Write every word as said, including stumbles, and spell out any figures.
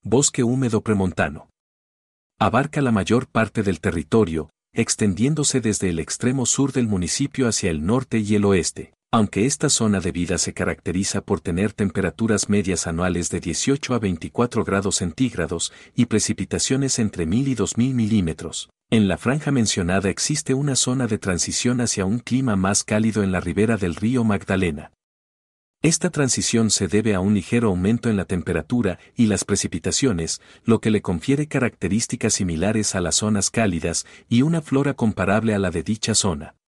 Bosque húmedo premontano. Abarca la mayor parte del territorio, extendiéndose desde el extremo sur del municipio hacia el norte y el oeste, aunque esta zona de vida se caracteriza por tener temperaturas medias anuales de dieciocho a veinticuatro grados centígrados y precipitaciones entre mil y dos mil milímetros. En la franja mencionada existe una zona de transición hacia un clima más cálido en la ribera del río Magdalena. Esta transición se debe a un ligero aumento en la temperatura y las precipitaciones, lo que le confiere características similares a las zonas cálidas y una flora comparable a la de dicha zona.